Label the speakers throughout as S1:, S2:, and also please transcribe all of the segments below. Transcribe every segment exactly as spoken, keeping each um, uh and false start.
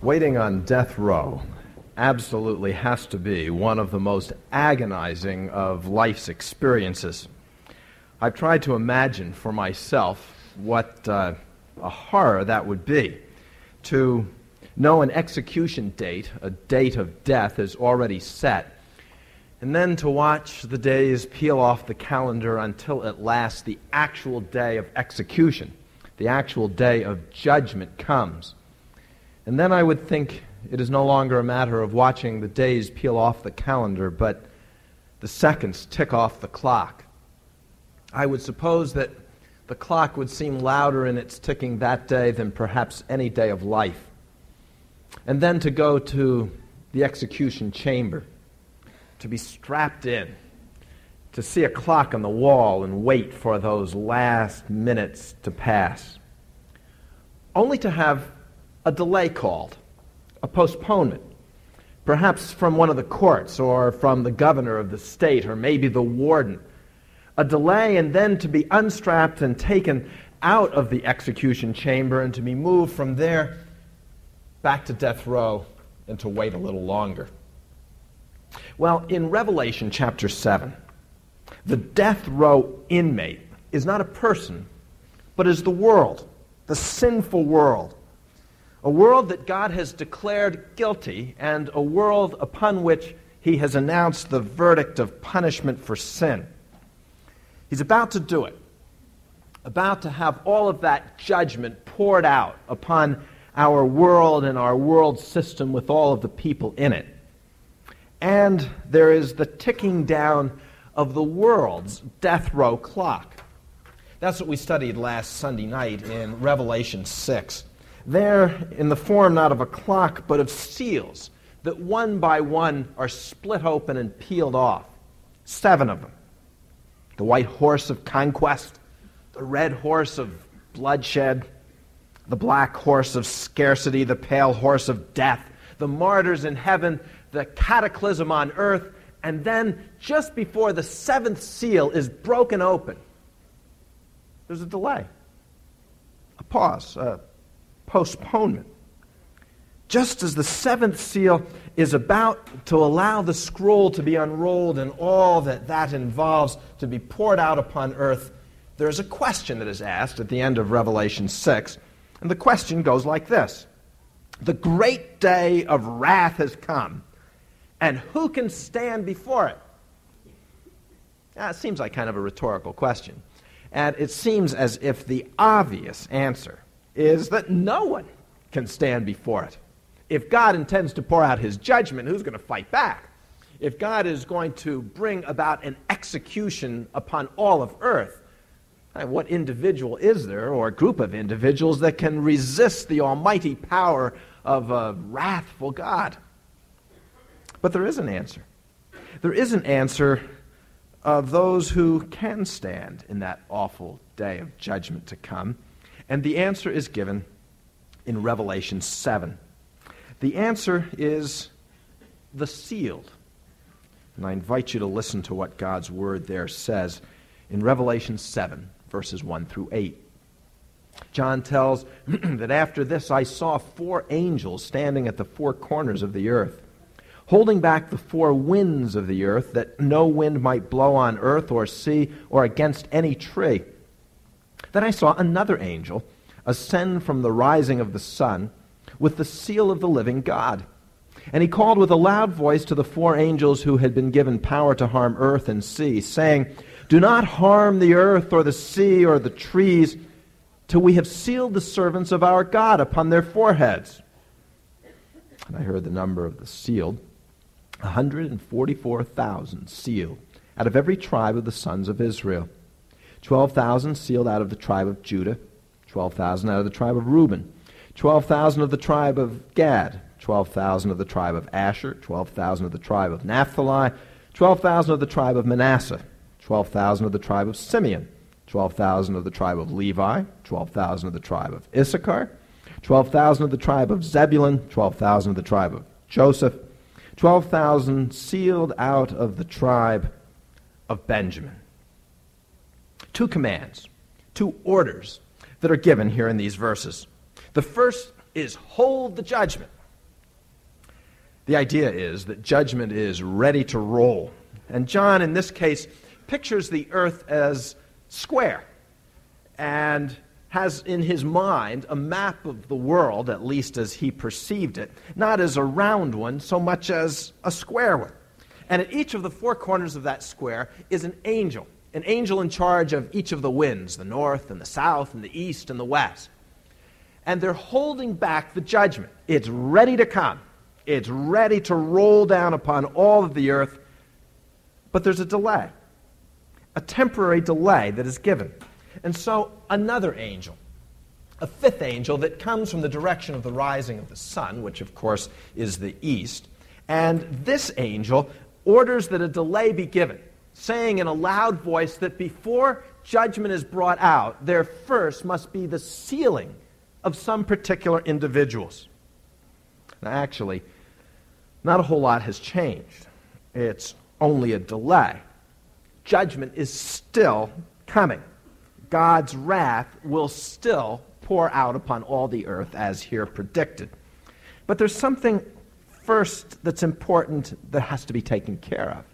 S1: Waiting on death row absolutely has to be one of the most agonizing of life's experiences. I've tried to imagine for myself what uh, a horror that would be, to know an execution date, a date of death, is already set, and then to watch the days peel off the calendar until at last the actual day of execution, the actual day of judgment comes. And then I would think it is no longer a matter of watching the days peel off the calendar, but the seconds tick off the clock. I would suppose that the clock would seem louder in its ticking that day than perhaps any day of life. And then to go to the execution chamber, to be strapped in, to see a clock on the wall and wait for those last minutes to pass, only to have a delay called, a postponement, perhaps from one of the courts or from the governor of the state or maybe the warden. A delay, and then to be unstrapped and taken out of the execution chamber and to be moved from there back to death row and to wait a little longer. Well, in Revelation chapter seven, the death row inmate is not a person, but is the world, the sinful world. A world that God has declared guilty, and a world upon which he has announced the verdict of punishment for sin. He's about to do it, about to have all of that judgment poured out upon our world and our world system with all of the people in it. And there is the ticking down of the world's death row clock. That's what we studied last Sunday night in Revelation six. There, in the form not of a clock, but of seals that one by one are split open and peeled off. Seven of them. The white horse of conquest, the red horse of bloodshed, the black horse of scarcity, the pale horse of death, the martyrs in heaven, the cataclysm on earth, and then just before the seventh seal is broken open, there's a delay, a pause, a postponement. Just as the seventh seal is about to allow the scroll to be unrolled and all that that involves to be poured out upon earth, there is a question that is asked at the end of Revelation six, and the question goes like this: the great day of wrath has come, and who can stand before it? Now, it seems like kind of a rhetorical question, and it seems as if the obvious answer is that no one can stand before it. If God intends to pour out his judgment, who's going to fight back? If God is going to bring about an execution upon all of earth, what individual is there, or group of individuals, that can resist the almighty power of a wrathful God? But there is an answer. There is an answer of those who can stand in that awful day of judgment to come. And the answer is given in Revelation seven. The answer is the sealed. And I invite you to listen to what God's word there says in Revelation seven, verses one through eight. John tells that after this I saw four angels standing at the four corners of the earth, holding back the four winds of the earth, that no wind might blow on earth or sea or against any tree. Then I saw another angel ascend from the rising of the sun with the seal of the living God. And he called with a loud voice to the four angels who had been given power to harm earth and sea, saying, "Do not harm the earth or the sea or the trees, till we have sealed the servants of our God upon their foreheads." And I heard the number of the sealed, one hundred forty-four thousand sealed, out of every tribe of the sons of Israel. twelve thousand sealed out of the tribe of Judah, twelve thousand out of the tribe of Reuben, twelve thousand of the tribe of Gad, twelve thousand of the tribe of Asher, twelve thousand of the tribe of Naphtali, twelve thousand of the tribe of Manasseh, twelve thousand of the tribe of Simeon, twelve thousand of the tribe of Levi, twelve thousand of the tribe of Issachar, twelve thousand of the tribe of Zebulun, twelve thousand of the tribe of Joseph, twelve thousand sealed out of the tribe of Benjamin. Two commands, two orders that are given here in these verses. The first is hold the judgment. The idea is that judgment is ready to roll. And John, in this case, pictures the earth as square and has in his mind a map of the world, at least as he perceived it, not as a round one so much as a square one. And at each of the four corners of that square is an angel, an angel in charge of each of the winds, the north and the south and the east and the west. And they're holding back the judgment. It's ready to come. It's ready to roll down upon all of the earth. But there's a delay, a temporary delay that is given. And so another angel, a fifth angel that comes from the direction of the rising of the sun, which of course is the east, and this angel orders that a delay be given, saying in a loud voice that before judgment is brought out, there first must be the sealing of some particular individuals. Now actually, not a whole lot has changed. It's only a delay. Judgment is still coming. God's wrath will still pour out upon all the earth as here predicted. But there's something first that's important that has to be taken care of.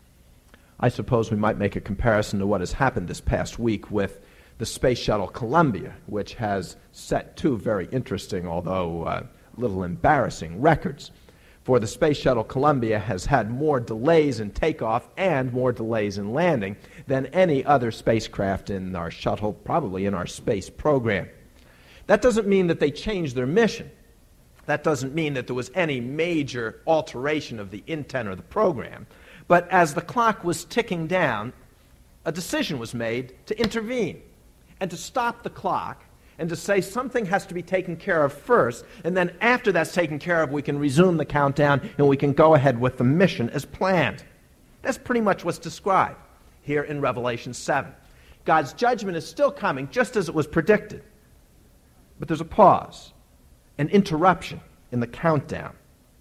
S1: I suppose we might make a comparison to what has happened this past week with the Space Shuttle Columbia, which has set two very interesting, although uh, little embarrassing, records. For the Space Shuttle Columbia has had more delays in takeoff and more delays in landing than any other spacecraft in our shuttle, probably in our space program. That doesn't mean that they changed their mission. That doesn't mean that there was any major alteration of the intent or the program. But as the clock was ticking down, a decision was made to intervene and to stop the clock and to say something has to be taken care of first, and then after that's taken care of, we can resume the countdown and we can go ahead with the mission as planned. That's pretty much what's described here in Revelation seven. God's judgment is still coming just as it was predicted. But there's a pause, an interruption in the countdown.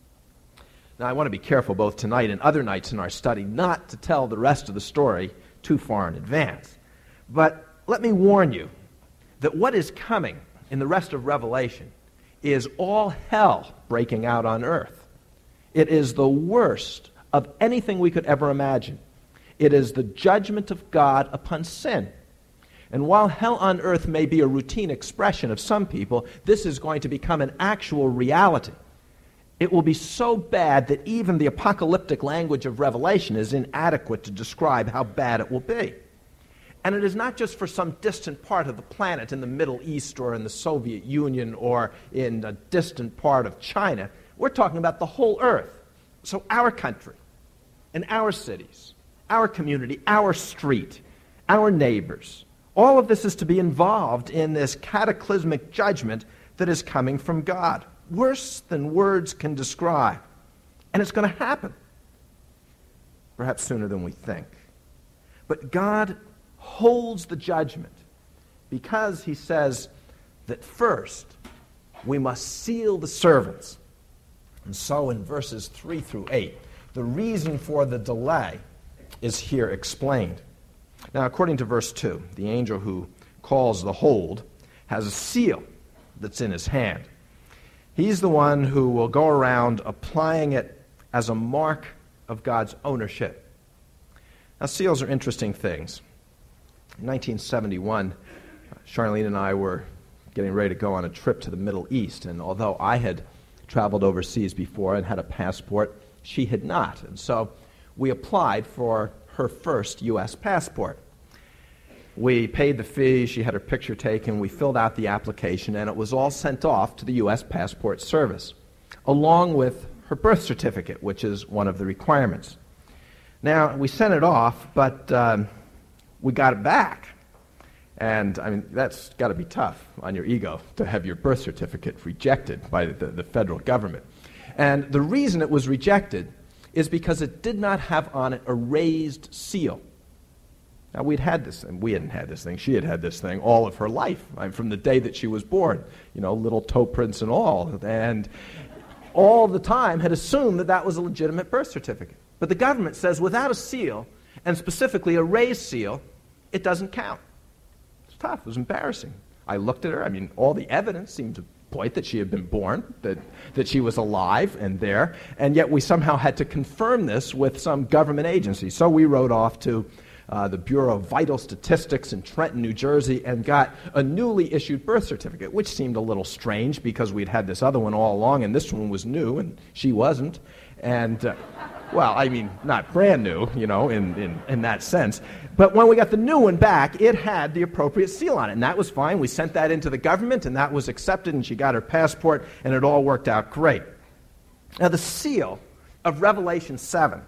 S1: Now, I want to be careful both tonight and other nights in our study not to tell the rest of the story too far in advance. But let me warn you that what is coming in the rest of Revelation is all hell breaking out on earth. It is the worst of anything we could ever imagine. It is the judgment of God upon sin. And while hell on earth may be a routine expression of some people, this is going to become an actual reality. It will be so bad that even the apocalyptic language of Revelation is inadequate to describe how bad it will be. And it is not just for some distant part of the planet in the Middle East or in the Soviet Union or in a distant part of China. We're talking about the whole earth. So our country and our cities, our community, our street, our neighbors, all of this is to be involved in this cataclysmic judgment that is coming from God. Worse than words can describe. And it's going to happen. Perhaps sooner than we think. But God holds the judgment because he says that first we must seal the servants. And so in verses three through eight, the reason for the delay is here explained. Now, according to verse two, the angel who calls the hold has a seal that's in his hand. He's the one who will go around applying it as a mark of God's ownership. Now, seals are interesting things. In nineteen seventy-one, Charlene and I were getting ready to go on a trip to the Middle East, and although I had traveled overseas before and had a passport, she had not. And so we applied for her first U S passport. We paid the fee, she had her picture taken, we filled out the application, and it was all sent off to the U S Passport Service, along with her birth certificate, which is one of the requirements. Now, we sent it off, but um, we got it back. And, I mean, that's got to be tough on your ego to have your birth certificate rejected by the, the federal government. And the reason it was rejected is because it did not have on it a raised seal. Now, we'd had this thing. We hadn't had this thing. She had had this thing all of her life, I mean, from the day that she was born, you know, little toe prints and all. And all the time had assumed that that was a legitimate birth certificate. But the government says without a seal, and specifically a raised seal, it doesn't count. It's tough. It was embarrassing. I looked at her. I mean, all the evidence seemed to point that she had been born, that, that she was alive and there, and yet we somehow had to confirm this with some government agency. So we wrote off to uh, the Bureau of Vital Statistics in Trenton, New Jersey, and got a newly issued birth certificate, which seemed a little strange because we'd had this other one all along, and this one was new, and she wasn't. And, uh, well, I mean, not brand new, you know, in, in, in that sense. But when we got the new one back, it had the appropriate seal on it, and that was fine. We sent that into the government, and that was accepted, and she got her passport, and it all worked out great. Now, the seal of Revelation seven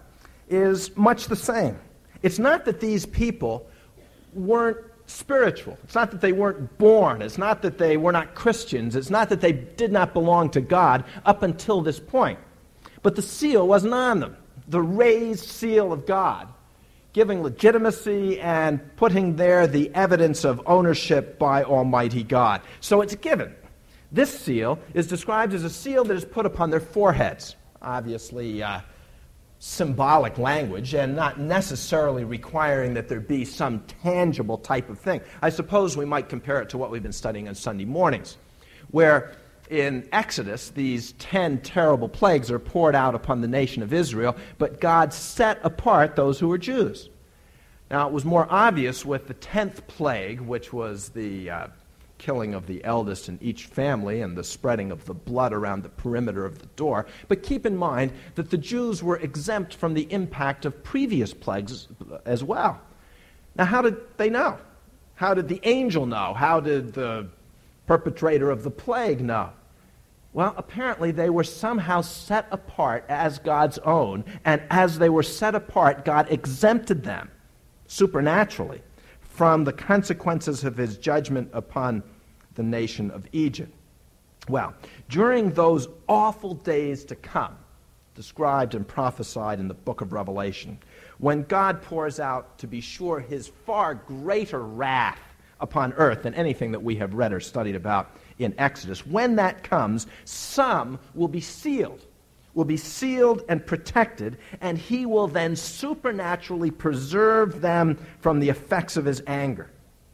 S1: is much the same. It's not that these people weren't spiritual. It's not that they weren't born. It's not that they were not Christians. It's not that they did not belong to God up until this point. But the seal wasn't on them. The raised seal of God, giving legitimacy and putting there the evidence of ownership by Almighty God. So it's given. This seal is described as a seal that is put upon their foreheads. Obviously, uh, symbolic language, and not necessarily requiring that there be some tangible type of thing. I suppose we might compare it to what we've been studying on Sunday mornings, where in Exodus, these ten terrible plagues are poured out upon the nation of Israel, but God set apart those who were Jews. Now, it was more obvious with the tenth plague, which was the uh, killing of the eldest in each family and the spreading of the blood around the perimeter of the door. But keep in mind that the Jews were exempt from the impact of previous plagues as well. Now, how did they know? How did the angel know? How did the perpetrator of the plague know? Well, apparently they were somehow set apart as God's own, and as they were set apart, God exempted them supernaturally from the consequences of his judgment upon the nation of Egypt. Well, during those awful days to come, described and prophesied in the book of Revelation, when God pours out, to be sure, his far greater wrath upon earth than anything that we have read or studied about in Exodus. When that comes, some will be sealed, will be sealed and protected, and he will then supernaturally preserve them from the effects of his anger.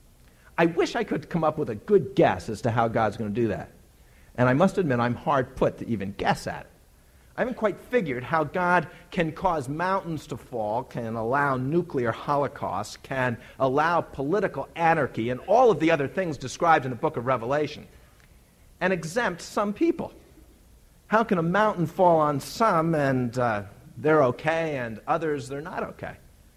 S1: I wish I could come up with a good guess as to how God's going to do that. And I must admit, I'm hard put to even guess at it. I haven't quite figured how God can cause mountains to fall, can allow nuclear holocausts, can allow political anarchy, and all of the other things described in the book of Revelation, and exempt some people. How can a mountain fall on some and uh, they're okay, and others they're not okay?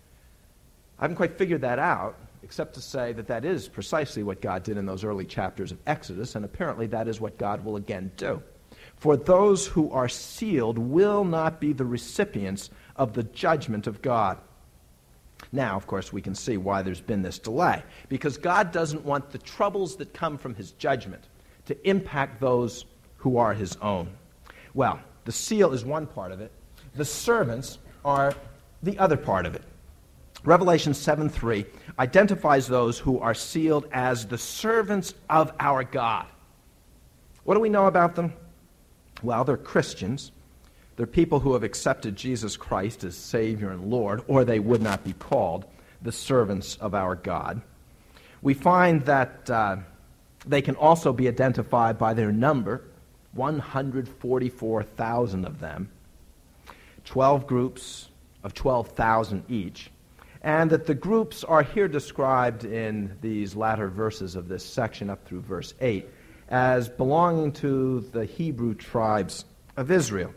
S1: I haven't quite figured that out, except to say that that is precisely what God did in those early chapters of Exodus, and apparently that is what God will again do. For those who are sealed will not be the recipients of the judgment of God. Now, of course, we can see why there's been this delay, because God doesn't want the troubles that come from his judgment to impact those who are his own. Well, the seal is one part of it. The servants are the other part of it. Revelation seven three identifies those who are sealed as the servants of our God. What do we know about them? Well, they're Christians. They're people who have accepted Jesus Christ as Savior and Lord, or they would not be called the servants of our God. We find that uh, they can also be identified by their number, one hundred forty-four thousand of them, twelve groups of twelve thousand each, and that the groups are here described in these latter verses of this section up through verse eight as belonging to the Hebrew tribes of Israel.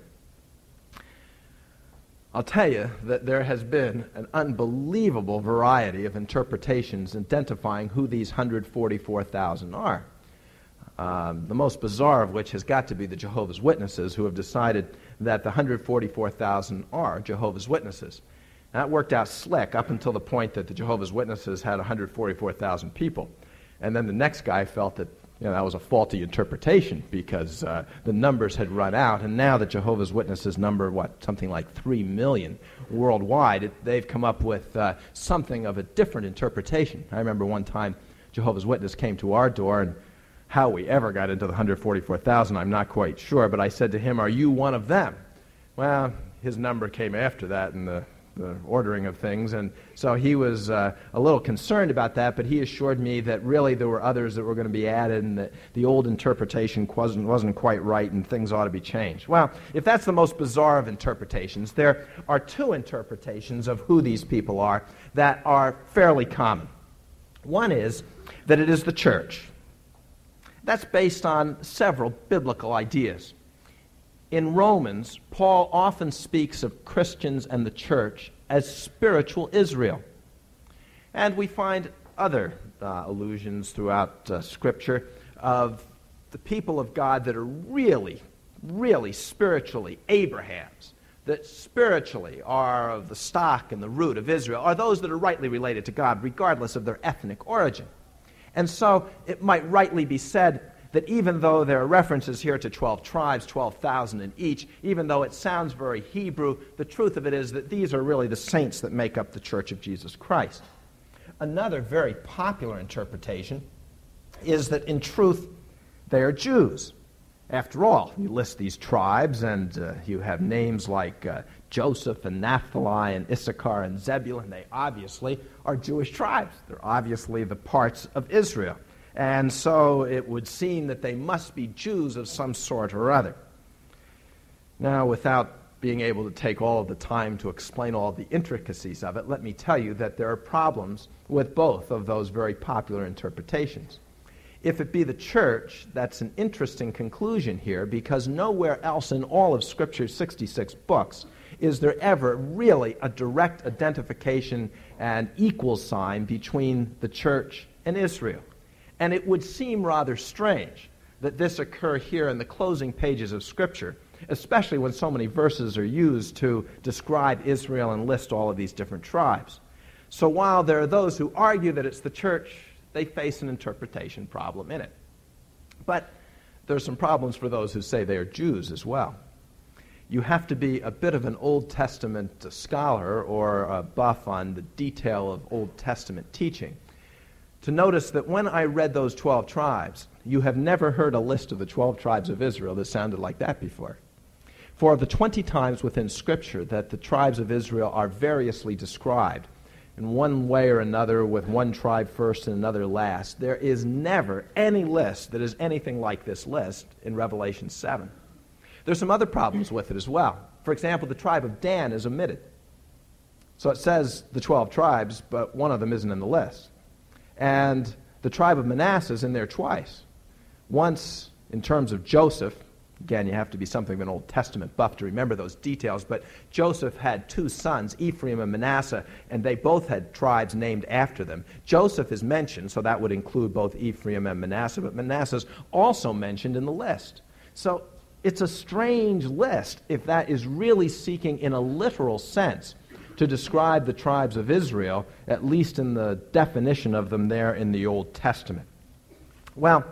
S1: I'll tell you that there has been an unbelievable variety of interpretations identifying who these one hundred forty-four thousand are. Um, the most bizarre of which has got to be the Jehovah's Witnesses, who have decided that the one hundred forty-four thousand are Jehovah's Witnesses. That worked out slick up until the point that the Jehovah's Witnesses had one hundred forty-four thousand people. And then the next guy felt that you know, that was a faulty interpretation because uh, the numbers had run out, and now the Jehovah's Witnesses number, what, something like three million worldwide. It, they've come up with uh, something of a different interpretation. I remember one time Jehovah's Witness came to our door, and how we ever got into the one hundred forty-four thousand, I'm not quite sure, but I said to him, "Are you one of them?" Well, his number came after that, and the the ordering of things, and so he was uh, a little concerned about that, but he assured me that really there were others that were going to be added and that the old interpretation wasn't, wasn't quite right and things ought to be changed. Well, if that's the most bizarre of interpretations, there are two interpretations of who these people are that are fairly common. One is that it is the church. That's based on several biblical ideas. In Romans, Paul often speaks of Christians and the church as spiritual Israel. And we find other uh, allusions throughout uh, Scripture of the people of God that are really, really spiritually Abraham's, that spiritually are of the stock and the root of Israel, are those that are rightly related to God, regardless of their ethnic origin. And so it might rightly be said that even though there are references here to twelve tribes, twelve thousand in each, even though it sounds very Hebrew, the truth of it is that these are really the saints that make up the Church of Jesus Christ. Another very popular interpretation is that in truth they are Jews. After all, you list these tribes and uh, you have names like uh, Joseph and Naphtali and Issachar and Zebulun. They obviously are Jewish tribes. They're obviously the parts of Israel. And so it would seem that they must be Jews of some sort or other. Now, without being able to take all of the time to explain all the intricacies of it, let me tell you that there are problems with both of those very popular interpretations. If it be the church, that's an interesting conclusion here, because nowhere else in all of Scripture's sixty-six books is there ever really a direct identification and equal sign between the church and Israel. And it would seem rather strange that this occur here in the closing pages of Scripture, especially when so many verses are used to describe Israel and list all of these different tribes. So while there are those who argue that it's the church, they face an interpretation problem in it. But there's some problems for those who say they are Jews as well. You have to be a bit of an Old Testament scholar or a buff on the detail of Old Testament teaching to notice that when I read those twelve tribes, you have never heard a list of the twelve tribes of Israel that sounded like that before. For of the twenty times within Scripture that the tribes of Israel are variously described, in one way or another, with one tribe first and another last, there is never any list that is anything like this list in Revelation seven. There's some other problems with it as well. For example, the tribe of Dan is omitted. So it says the twelve tribes, but one of them isn't in the list. And the tribe of Manasseh is in there twice. Once in terms of Joseph. Again, you have to be something of an Old Testament buff to remember those details, but Joseph had two sons, Ephraim and Manasseh, and they both had tribes named after them. Joseph is mentioned, so that would include both Ephraim and Manasseh, but Manasseh's also mentioned in the list. So it's a strange list if that is really seeking in a literal sense to describe the tribes of Israel, at least in the definition of them there in the Old Testament. Well,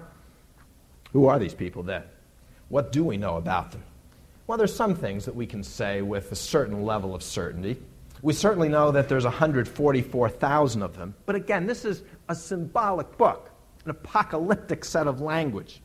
S1: who are these people then? What do we know about them? Well, there's some things that we can say with a certain level of certainty. We certainly know that there's one hundred forty-four thousand of them. But again, this is a symbolic book, an apocalyptic set of language.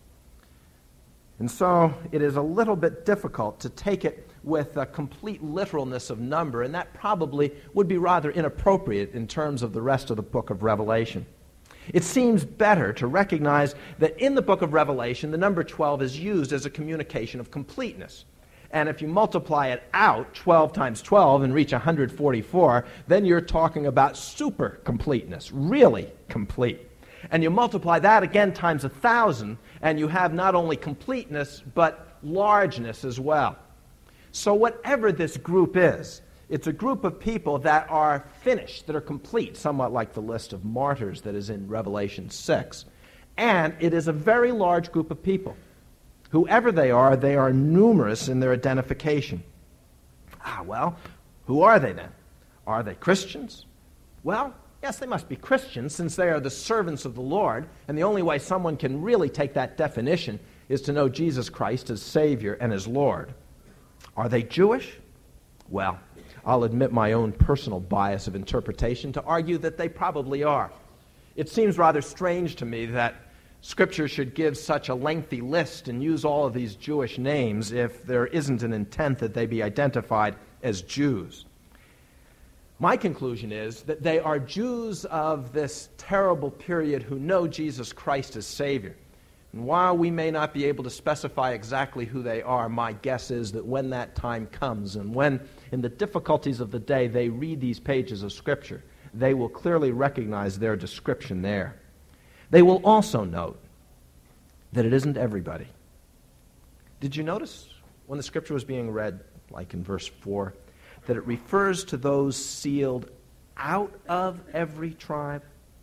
S1: And so it is a little bit difficult to take it with a complete literalness of number, and that probably would be rather inappropriate in terms of the rest of the book of Revelation. It seems better to recognize that in the book of Revelation, the number twelve is used as a communication of completeness. And if you multiply it out, twelve times twelve, and reach one hundred forty-four, then you're talking about super completeness, really complete. And you multiply that again times one thousand, and you have not only completeness, but largeness as well. So whatever this group is, it's a group of people that are finished, that are complete, somewhat like the list of martyrs that is in Revelation six. And it is a very large group of people. Whoever they are, they are numerous in their identification. Ah, well, who are they then? Are they Christians? Well, yes, they must be Christians since they are the servants of the Lord, and the only way someone can really take that definition is to know Jesus Christ as Savior and as Lord. Are they Jewish? Well, I'll admit my own personal bias of interpretation to argue that they probably are. It seems rather strange to me that Scripture should give such a lengthy list and use all of these Jewish names if there isn't an intent that they be identified as Jews. My conclusion is that they are Jews of this terrible period who know Jesus Christ as Savior. And while we may not be able to specify exactly who they are, my guess is that when that time comes and when, in the difficulties of the day, they read these pages of Scripture, they will clearly recognize their description there. They will also note that it isn't everybody. Did you notice when the Scripture was being read, like in verse four, that it refers to those sealed out of every tribe?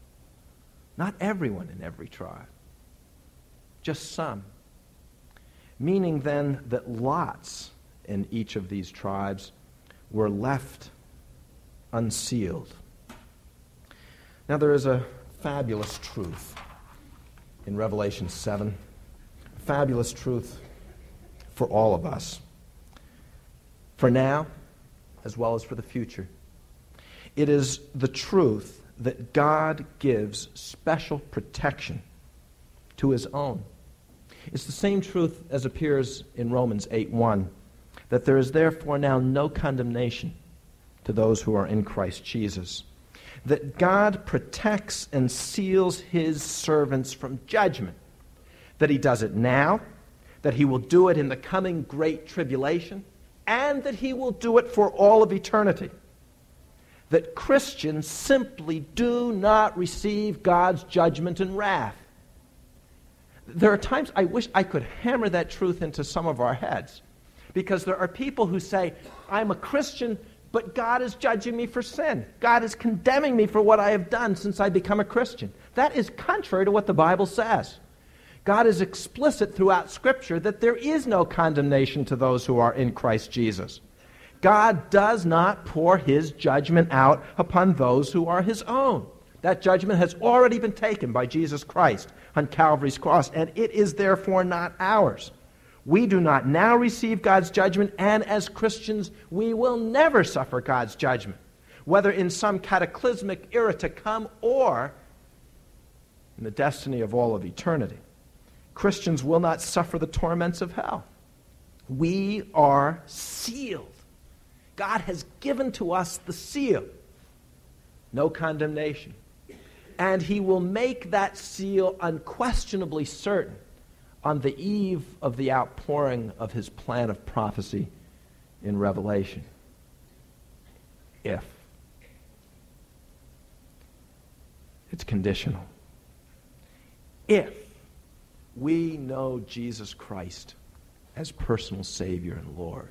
S1: Not everyone in every tribe, just some. Meaning then that lots in each of these tribes were left unsealed. Now there is a fabulous truth in Revelation seven, a fabulous truth for all of us, for now as well as for the future. It is the truth that God gives special protection to his own. It's the same truth as appears in Romans eight one, that there is therefore now no condemnation to those who are in Christ Jesus, that God protects and seals his servants from judgment, that he does it now, that he will do it in the coming great tribulation, and that he will do it for all of eternity. That Christians simply do not receive God's judgment and wrath. There are times I wish I could hammer that truth into some of our heads, because there are people who say, I'm a Christian, but God is judging me for sin. God is condemning me for what I have done since I become a Christian. That is contrary to what the Bible says. God is explicit throughout Scripture that there is no condemnation to those who are in Christ Jesus. God does not pour his judgment out upon those who are his own. That judgment has already been taken by Jesus Christ on Calvary's cross, and it is therefore not ours. We do not now receive God's judgment, and as Christians, we will never suffer God's judgment, whether in some cataclysmic era to come or in the destiny of all of eternity. Christians will not suffer the torments of hell. We are sealed. God has given to us the seal. No condemnation. And he will make that seal unquestionably certain on the eve of the outpouring of his plan of prophecy in Revelation. If. It's conditional. If we know Jesus Christ as personal Savior and Lord.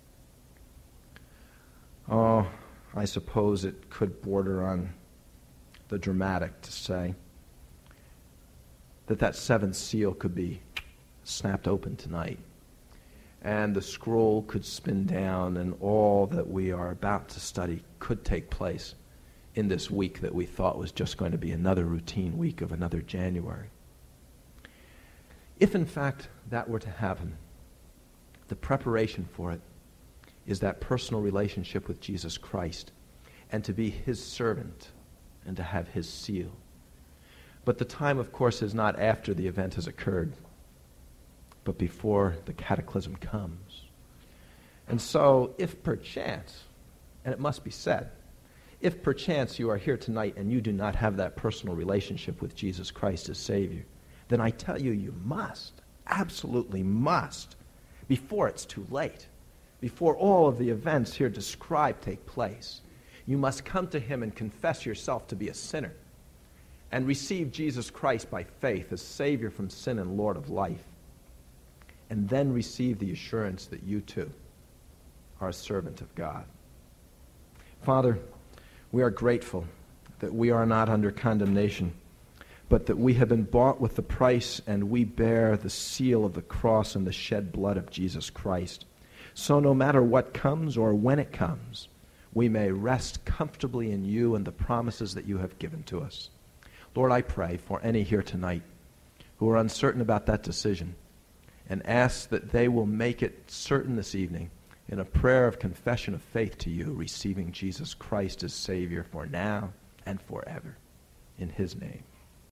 S1: Oh, I suppose it could border on the dramatic to say that that seventh seal could be snapped open tonight, and the scroll could spin down, and all that we are about to study could take place in this week that we thought was just going to be another routine week of another January. If in fact that were to happen, the preparation for it is that personal relationship with Jesus Christ, and to be his servant and to have his seal. But the time, of course, is not after the event has occurred, but before the cataclysm comes. And so, if perchance, and it must be said, if perchance you are here tonight and you do not have that personal relationship with Jesus Christ as Savior, then I tell you, you must, absolutely must, before it's too late, before all of the events here described take place. You must come to him and confess yourself to be a sinner and receive Jesus Christ by faith as Savior from sin and Lord of life, and then receive the assurance that you too are a servant of God. Father, we are grateful that we are not under condemnation, but that we have been bought with the price, and we bear the seal of the cross and the shed blood of Jesus Christ. So no matter what comes or when it comes, we may rest comfortably in you and the promises that you have given to us. Lord, I pray for any here tonight who are uncertain about that decision, and ask that they will make it certain this evening in a prayer of confession of faith to you, receiving Jesus Christ as Savior for now and forever. In his name.